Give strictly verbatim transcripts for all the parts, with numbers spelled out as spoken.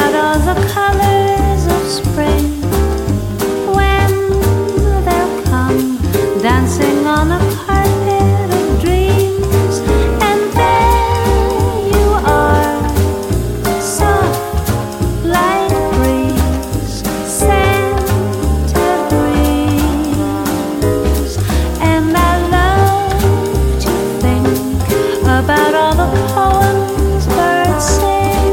about all the colors of spring when they'll come dancing on a carpet of dreams. And there you are, soft light breeze, Santa breeze. And I love to think about all the poems birds sing.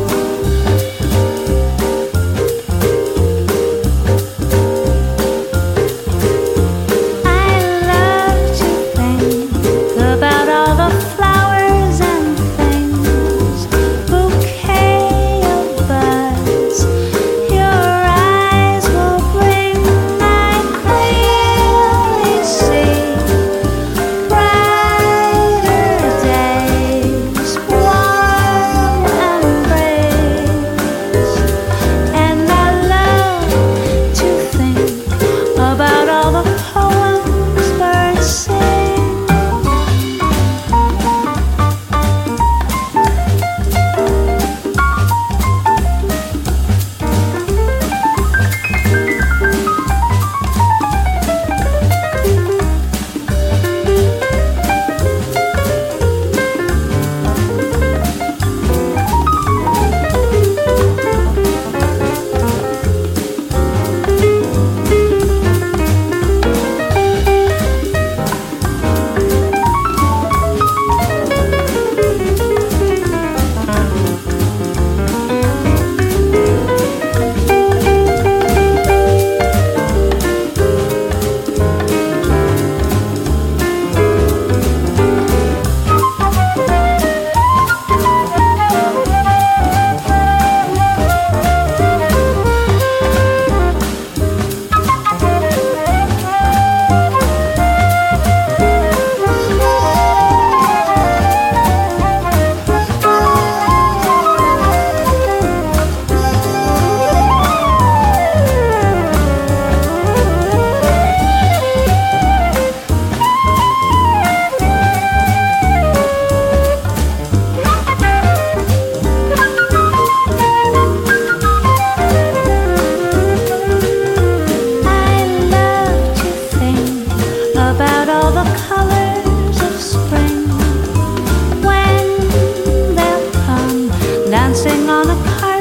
I love to think about all the flowers and things, bouquet of buds your eyes will bring. I clearly see brighter days, warm embrace. And I love to think about all the poems birds sing. About all the colors of spring when they'll come dancing on a carpet